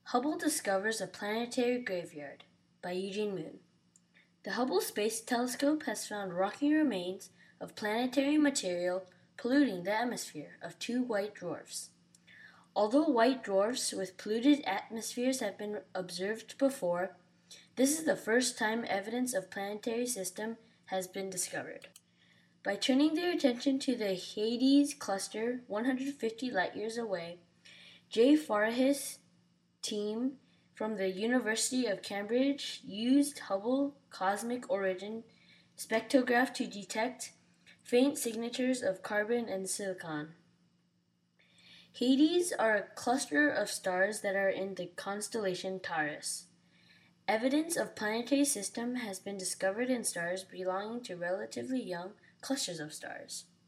Hubble discovers a planetary graveyard by Eugene Moon. The Hubble Space Telescope has found rocky remains of planetary material polluting the atmosphere of two white dwarfs. Although white dwarfs with polluted atmospheres have been observed before, this is the first time evidence of planetary system has been discovered. By turning their attention to the Hyades cluster 150 light-years away, Jay Farah's team from the University of Cambridge used Hubble Cosmic Origin spectrograph to detect faint signatures of carbon and silicon. Hyades are a cluster of stars that are in the constellation Taurus. Evidence of planetary system has been discovered in stars belonging to relatively young clusters of stars.